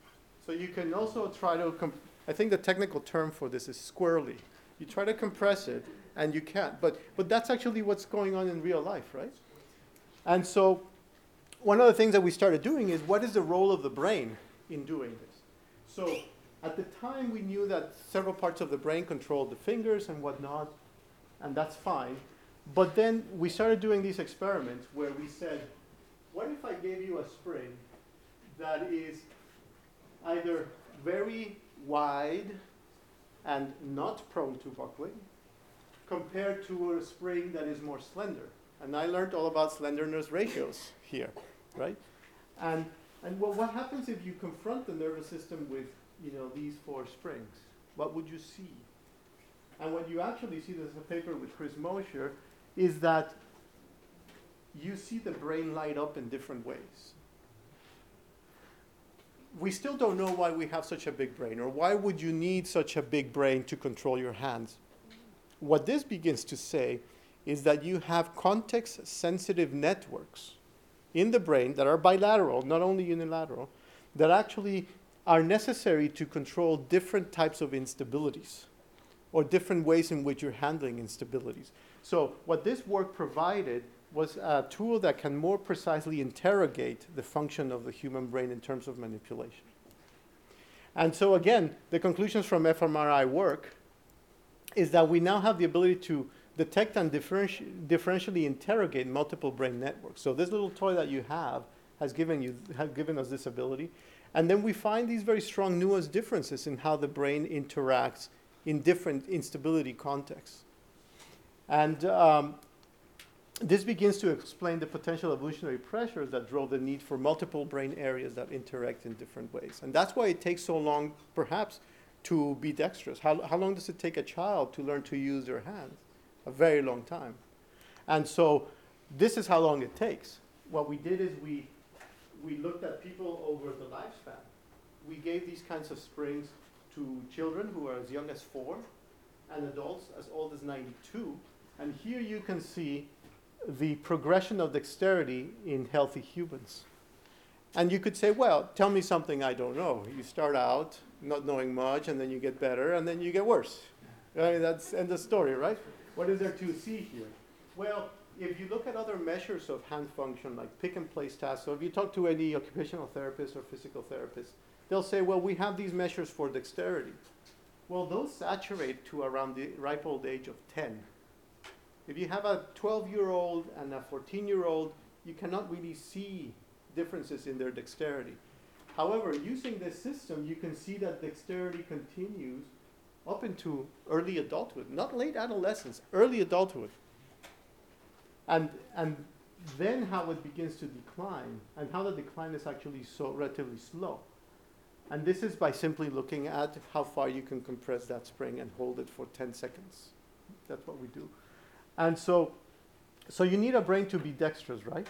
So you can also try to, I think the technical term for this is squirrely. You try to compress it, and you can't. But that's actually what's going on in real life, right? And so one of the things that we started doing is, what is the role of the brain in doing this? So at the time, we knew that several parts of the brain controlled the fingers and whatnot, and that's fine. But then we started doing these experiments where we said, what if I gave you a spring that is either very wide and not prone to buckling, compared to a spring that is more slender? And I learned all about slenderness ratios here, right? And well, what happens if you confront the nervous system with, these 4 springs? What would you see? And what you actually see, there's a paper with Chris Mosher, is that you see the brain light up in different ways. We still don't know why we have such a big brain, or why would you need such a big brain to control your hands. What this begins to say is that you have context-sensitive networks in the brain that are bilateral, not only unilateral, that actually are necessary to control different types of instabilities, or different ways in which you're handling instabilities. So what this work provided was a tool that can more precisely interrogate the function of the human brain in terms of manipulation. And so again, the conclusions from fMRI work is that we now have the ability to detect and differentially interrogate multiple brain networks. So this little toy that you have has given us this ability. And then we find these very strong nuanced differences in how the brain interacts in different instability contexts. And this begins to explain the potential evolutionary pressures that drove the need for multiple brain areas that interact in different ways. And that's why it takes so long, perhaps, to be dexterous. How long does it take a child to learn to use their hands? A very long time. And so this is how long it takes. What we did is we looked at people over the lifespan. We gave these kinds of springs to children who are as young as 4 and adults as old as 92. And here you can see the progression of dexterity in healthy humans. And you could say, well, tell me something I don't know. You start out not knowing much, and then you get better, and then you get worse. I mean, that's end of story, right? What is there to see here? Well, if you look at other measures of hand function, like pick and place tasks, so if you talk to any occupational therapist or physical therapist, they'll say, well, we have these measures for dexterity. Well, those saturate to around the ripe old age of 10. If you have a 12-year-old and a 14-year-old, you cannot really see differences in their dexterity. However, using this system, you can see that dexterity continues up into early adulthood, not late adolescence, early adulthood. And then how it begins to decline, and how the decline is actually so relatively slow. And this is by simply looking at how far you can compress that spring and hold it for 10 seconds. That's what we do. And so you need a brain to be dexterous, right?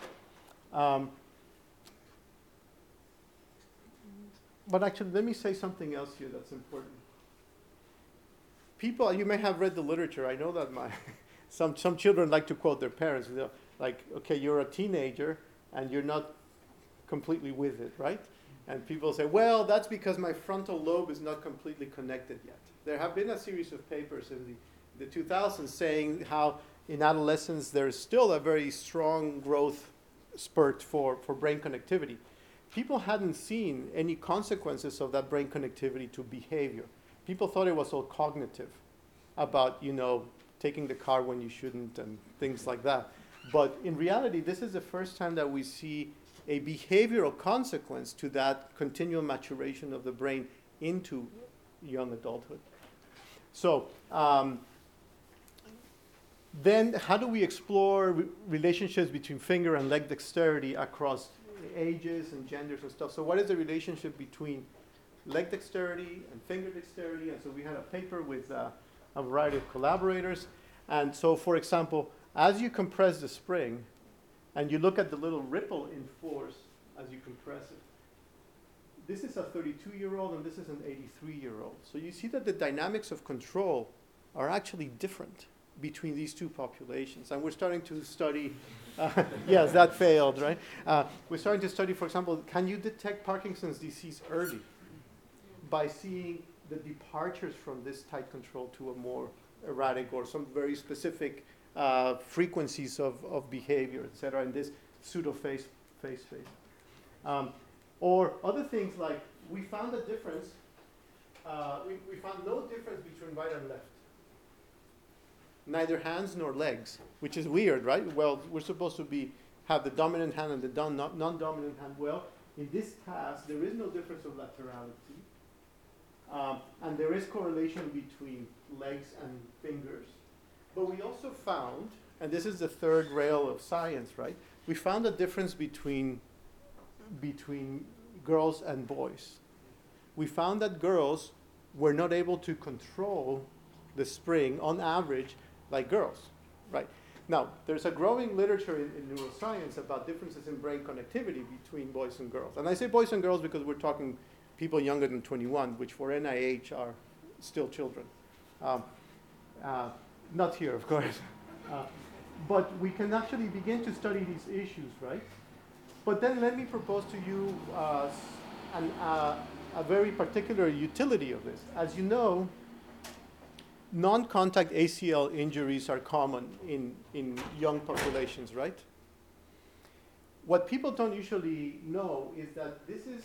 But actually, let me say something else here that's important. People, you may have read the literature. I know that some children like to quote their parents. They're like, okay, you're a teenager and you're not completely with it, right? And people say, well, that's because my frontal lobe is not completely connected yet. There have been a series of papers in the 2000s saying how in adolescence there's still a very strong growth spurt for brain connectivity. People hadn't seen any consequences of that brain connectivity to behavior. People thought it was all cognitive about, taking the car when you shouldn't and things like that. But in reality, this is the first time that we see a behavioral consequence to that continual maturation of the brain into young adulthood. So then how do we explore relationships between finger and leg dexterity across ages and genders and stuff? So what is the relationship between leg dexterity and finger dexterity? And so we had a paper with a variety of collaborators. And so, for example, as you compress the spring and you look at the little ripple in force as you compress it, this is a 32-year-old and this is an 83-year-old. So you see that the dynamics of control are actually different between these two populations. And we're starting to study, yes, that failed, right? We're starting to study, for example, can you detect Parkinson's disease early? by seeing the departures from this tight control to a more erratic or some very specific frequencies of behavior, et cetera, in this pseudo phase space. Or other things like we found a difference, we found no difference between right and left. Neither hands nor legs, which is weird, right? Well, we're supposed to have the dominant hand and the non-dominant hand. Well, in this task, there is no difference of laterality. And there is correlation between legs and fingers. But we also found, and this is the third rail of science, right? We found a difference between girls and boys. We found that girls were not able to control the spring on average like girls, right? Now, there's a growing literature in neuroscience about differences in brain connectivity between boys and girls. And I say boys and girls because we're talking people younger than 21, which for NIH are still children. Not here, of course. But we can actually begin to study these issues, right? But then let me propose to you a very particular utility of this. As you know, non-contact ACL injuries are common in young populations, right? What people don't usually know is that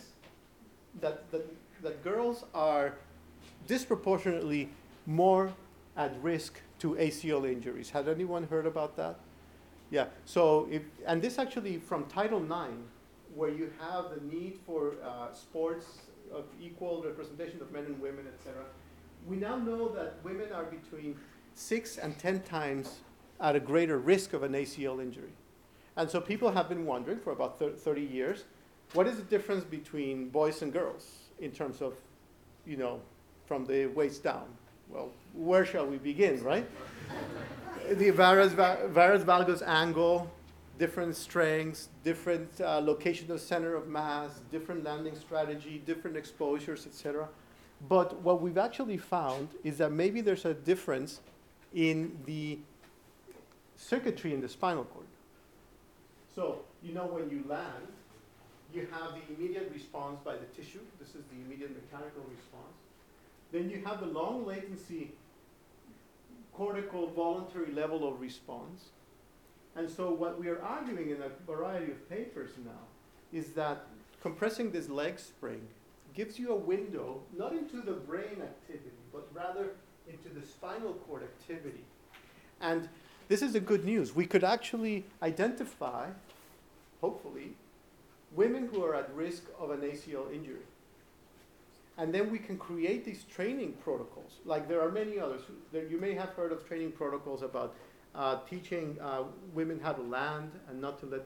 that girls are disproportionately more at risk to ACL injuries. Had anyone heard about that? Yeah, so and this actually from Title IX, where you have the need for sports of equal representation of men and women, etc. We now know that women are between 6 and 10 times at a greater risk of an ACL injury. And so people have been wondering for about 30 years, what is the difference between boys and girls in terms of, from the waist down? Well, where shall we begin, right? The varus valgus angle, different strengths, different location of center of mass, different landing strategy, different exposures, etc. But what we've actually found is that maybe there's a difference in the circuitry in the spinal cord. So, when you land, you have the immediate response by the tissue. This is the immediate mechanical response. Then you have the long latency cortical voluntary level of response. And so what we are arguing in a variety of papers now is that compressing this leg spring gives you a window, not into the brain activity, but rather into the spinal cord activity. And this is the good news. We could actually identify, hopefully, women who are at risk of an ACL injury. And then we can create these training protocols. Like there are many others. You may have heard of training protocols about teaching women how to land and not to let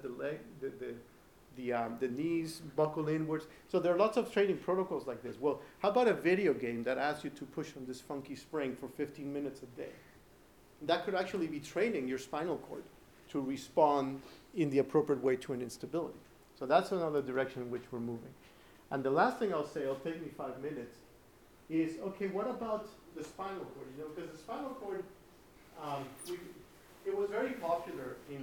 the knees buckle inwards. So there are lots of training protocols like this. Well, how about a video game that asks you to push on this funky spring for 15 minutes a day? That could actually be training your spinal cord to respond in the appropriate way to an instability. So that's another direction in which we're moving. And the last thing I'll say, it'll take me 5 minutes, is, okay, what about the spinal cord? Because the spinal cord, it was very popular in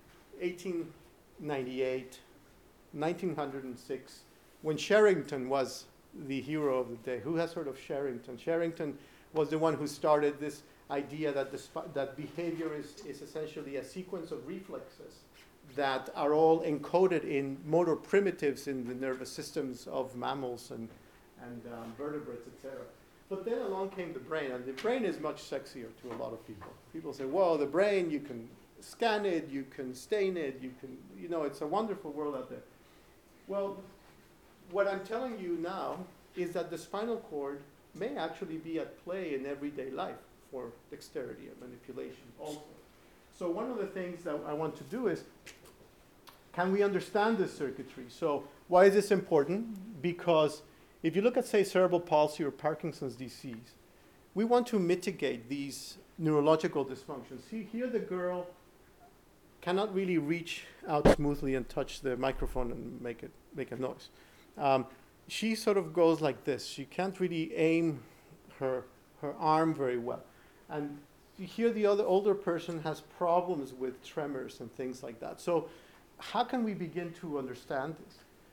1898, 1906, when Sherrington was the hero of the day. Who has heard of Sherrington? Sherrington was the one who started this idea that that behavior is essentially a sequence of reflexes that are all encoded in motor primitives in the nervous systems of mammals and vertebrates, etc. But then along came the brain, and the brain is much sexier to a lot of people. People say, well, the brain, you can scan it, you can stain it, it's a wonderful world out there. Well, what I'm telling you now is that the spinal cord may actually be at play in everyday life for dexterity and manipulation also. So one of the things that I want to do is, can we understand this circuitry? So why is this important? Because if you look at, say, cerebral palsy or Parkinson's disease, we want to mitigate these neurological dysfunctions. See, here the girl cannot really reach out smoothly and touch the microphone and make a noise. She sort of goes like this. She can't really aim her arm very well. And here the older person has problems with tremors and things like that. So how can we begin to understand this?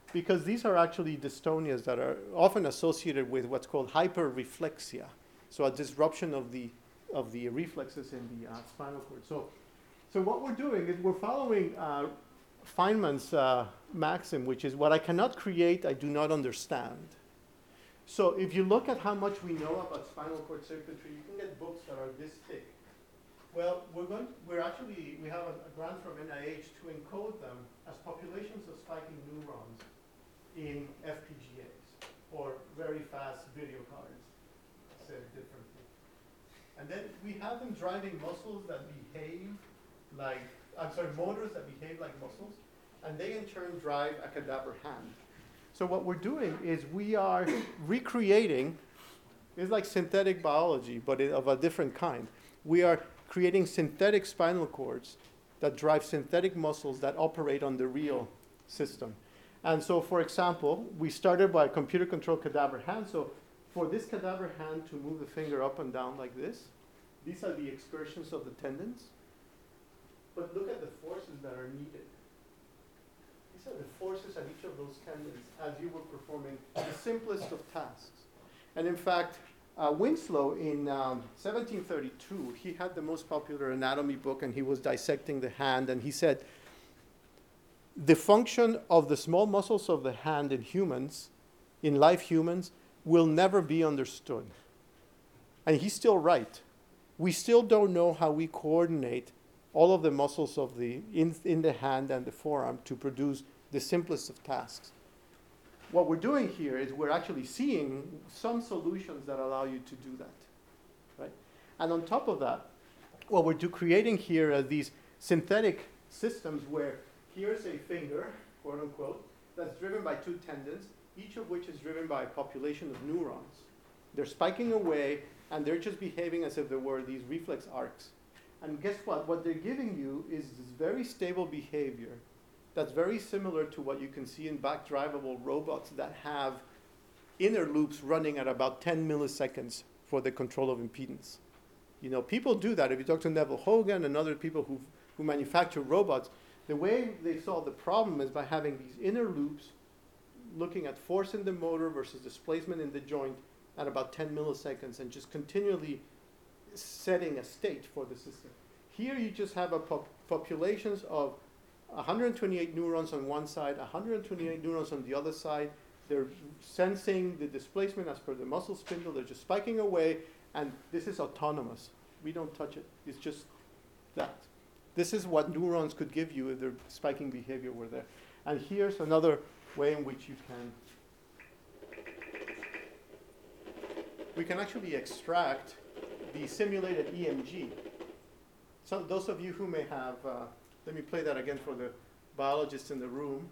because these are actually dystonias that are often associated with what's called hyperreflexia, so a disruption of the reflexes in the spinal cord. So what we're doing is we're following Feynman's maxim, which is what I cannot create, I do not understand. So if you look at how much we know about spinal cord circuitry, you can get books that are this thick. Well, we have a grant from NIH to encode them as populations of spiking neurons in FPGAs, or very fast video cards, said differently. And then we have them driving muscles that behave like, motors that behave like muscles, and they in turn drive a cadaver hand. So what we're doing is we are recreating, it's like synthetic biology, but of a different kind. We are creating synthetic spinal cords that drive synthetic muscles that operate on the real system. And so, for example, we started by a computer-controlled cadaver hand. So for this cadaver hand to move the finger up and down like this, these are the excursions of the tendons. But look at the forces that are needed. These are the forces at each of those tendons as you were performing the simplest of tasks. And in fact, Winslow in 1732, he had the most popular anatomy book, and he was dissecting the hand, and he said, the function of the small muscles of the hand in humans, in live humans, will never be understood. And he's still right. We still don't know how we coordinate all of the muscles of in the hand and the forearm to produce the simplest of tasks. What we're doing here is we're actually seeing some solutions that allow you to do that, right? And on top of that, what we're creating here are these synthetic systems where here's a finger, quote unquote, that's driven by two tendons, each of which is driven by a population of neurons. They're spiking away, and they're just behaving as if there were these reflex arcs. And guess what? What they're giving you is this very stable behavior that's very similar to what you can see in back-drivable robots that have inner loops running at about 10 milliseconds for the control of impedance. You know, people do that. If you talk to Neville Hogan and other people who manufacture robots, the way they solve the problem is by having these inner loops looking at force in the motor versus displacement in the joint at about 10 milliseconds and just continually setting a state for the system. Here you just have populations of 128 neurons on one side, 128 neurons on the other side. They're sensing the displacement as per the muscle spindle. They're just spiking away, and this is autonomous. We don't touch it. It's just that. This is what neurons could give you if their spiking behavior were there. And here's another way in which you we can actually extract the simulated EMG. So those of you who may have, let me play that again for the biologists in the room.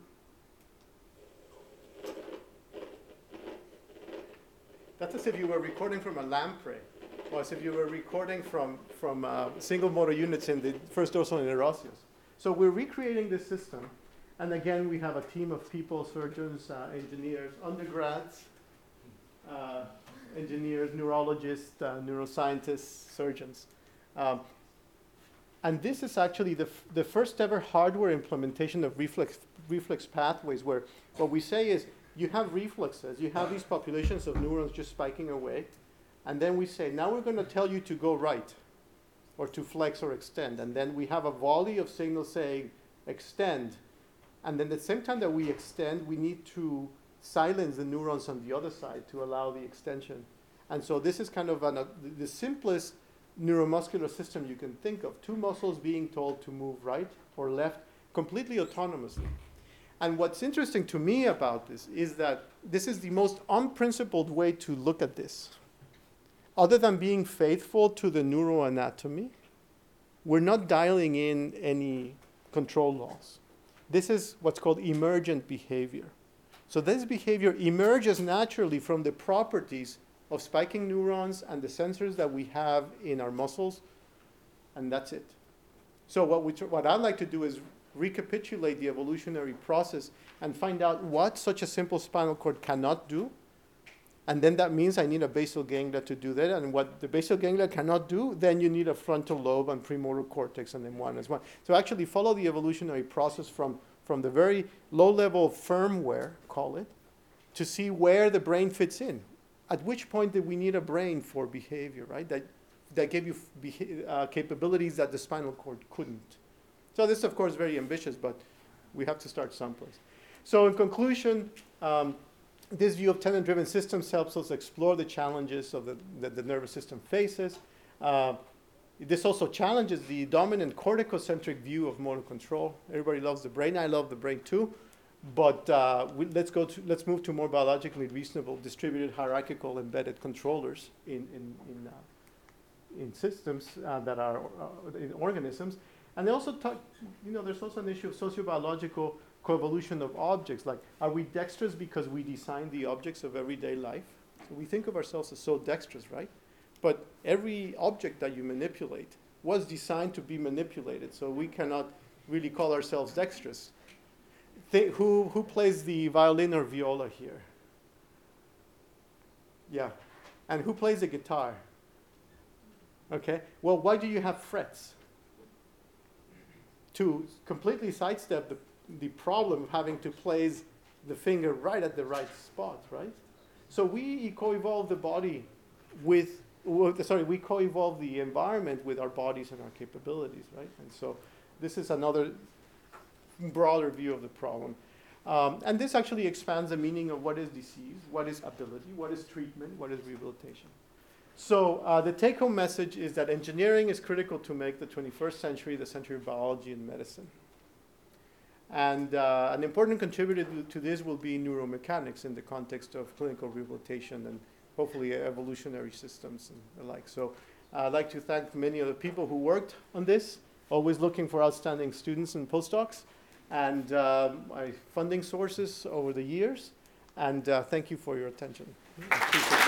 That's as if you were recording from a lamprey, or as if you were recording from single motor units in the first dorsal interosseous. So we're recreating this system, and again we have a team of people, surgeons, engineers, undergrads, engineers, neurologists, neuroscientists, surgeons. And this is actually the first ever hardware implementation of reflex pathways, where what we say is you have reflexes, you have these populations of neurons just spiking away, and then we say, now we're going to tell you to go right, or to flex or extend, and then we have a volley of signals saying extend, and then at the same time that we extend, we need to silence the neurons on the other side to allow the extension. And so this is kind of the simplest neuromuscular system you can think of. Two muscles being told to move right or left completely autonomously. And what's interesting to me about this is that this is the most unprincipled way to look at this. Other than being faithful to the neuroanatomy, we're not dialing in any control laws. This is what's called emergent behavior. So this behavior emerges naturally from the properties of spiking neurons and the sensors that we have in our muscles, and that's it. So what I'd like to do is recapitulate the evolutionary process and find out what such a simple spinal cord cannot do, and then that means I need a basal ganglia to do that, and what the basal ganglia cannot do, then you need a frontal lobe and premotor cortex and then one as well. So actually follow the evolutionary process from the very low level firmware call it, to see where the brain fits in. At which point did we need a brain for behavior, right? That gave you capabilities that the spinal cord couldn't. So this is, of course, very ambitious, but we have to start someplace. So in conclusion, this view of tenet-driven systems helps us explore the challenges of that the nervous system faces. This also challenges the dominant corticocentric view of motor control. Everybody loves the brain. I love the brain too. But let's move to more biologically reasonable, distributed, hierarchical, embedded controllers in systems that are in organisms. And they also talk, there's also an issue of sociobiological coevolution of objects. Like, are we dexterous because we design the objects of everyday life? So we think of ourselves as so dexterous, right? But every object that you manipulate was designed to be manipulated, so we cannot really call ourselves dexterous. Who plays the violin or viola here? Yeah. And who plays the guitar? Okay. Well, why do you have frets? To completely sidestep the problem of having to place the finger right at the right spot, right? So we co-evolve the body we co-evolve the environment with our bodies and our capabilities, right? And so this is another broader view of the problem. And this actually expands the meaning of what is disease, what is ability, what is treatment, what is rehabilitation. So the take-home message is that engineering is critical to make the 21st century the century of biology and medicine. And an important contributor to this will be neuromechanics in the context of clinical rehabilitation and hopefully evolutionary systems and the like. So I'd like to thank many of the people who worked on this, always looking for outstanding students and postdocs, and my funding sources over the years. And thank you for your attention.